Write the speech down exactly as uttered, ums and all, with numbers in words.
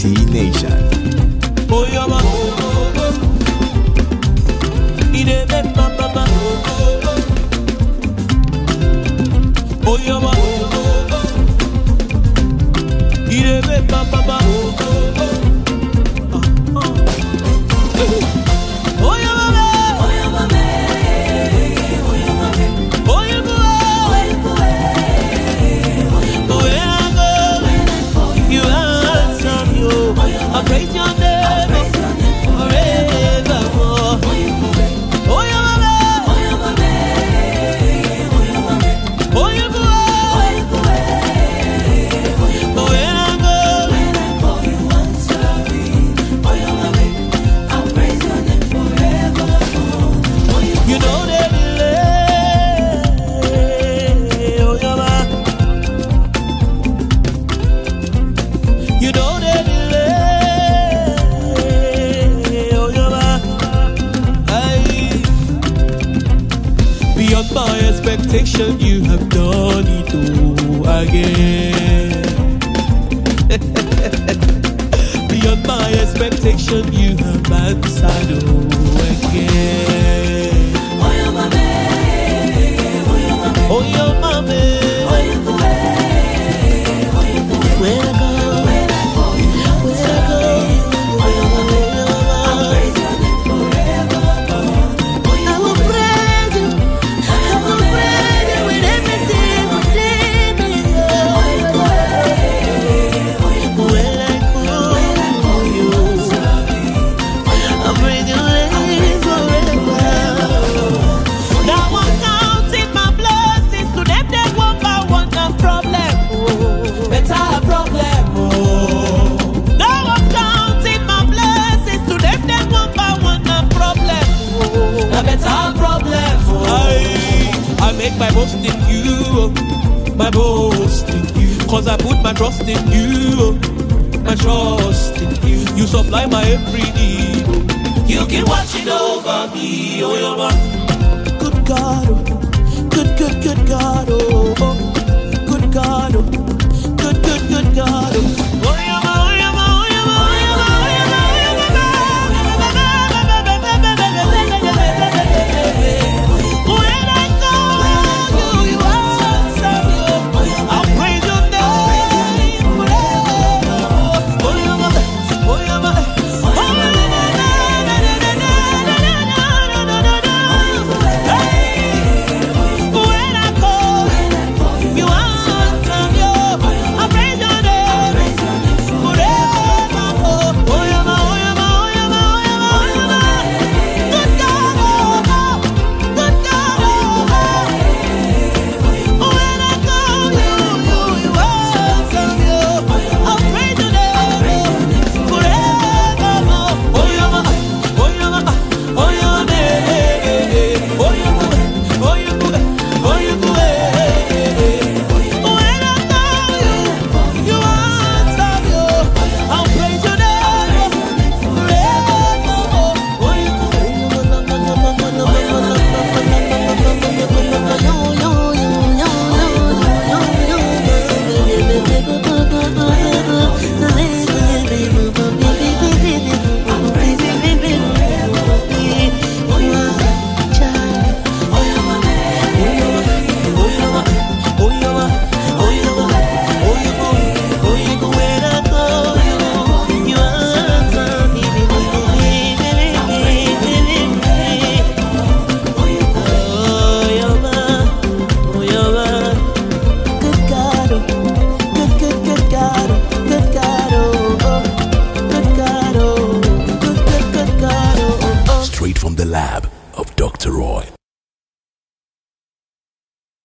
T Nation. Oh, yeah, man. Ide be mama mama. Oh, yeah, man. Ide be mama mama. Oh, yeah, mama. Oh, yeah, mama. Oh, yeah, mama. Oh, yeah, go. You answer me. I praise your name forevermore. Oh, yeah, mama. Oh, yeah, mama. Oh, yeah, mama. Oh, yeah, go. You answer me. Oh, yeah, mama. I praise your name forevermore. You know the delay. Oh, yeah, mama. You know the delay. Oh, yeah, mama. Aye. Beyond my expectation, you have done it all again. Beyond my expectation, you have answered all again. Oh, yeah, mama. Oh, yeah, mama. Where I go, where I go, where I go. Oh, yeah, mama. I praise your name forevermore. I will praise you. I will praise you with everything within me. Where I go, you. I praise your name forever. Now I'm counting my blessings to them that one by one a problem. Oh, better problem. Oh. Now I'm counting my blessings to them that one by one a problem. Oh, a better problem. Oh. I, I make my boast in you, oh. My boast in you, cause I put my trust in you, oh. My trust in you. You supply my every need. Oh. You keep watching over me, oh yeah, man. Good God, oh. Good, good, good God, oh, oh. Good God, oh. Good, good, good God, oh. Oh yeah, man, oh yeah, man, oh yeah, man, oh yeah, man, oh yeah, man, when I call you, you answer me. I'll praise your name forever. Oh yeah, man, oh yeah, man, oh when I call, you answer me. I praise your name forever. Oh yeah, man, oh yeah, man, oh yeah, man, oh yeah, man, oh yeah, man. Good God, oh, good God, oh. When I call you, you, you answer me. I praise your name forever. Oh yeah, man, oh yeah, man, oh yeah, man, oh yeah, man, oh yeah, man, oh yeah, man. When I call you, you answer me. I'll praise your name forever. Oh yeah, Straight from the lab of Doctor Roy.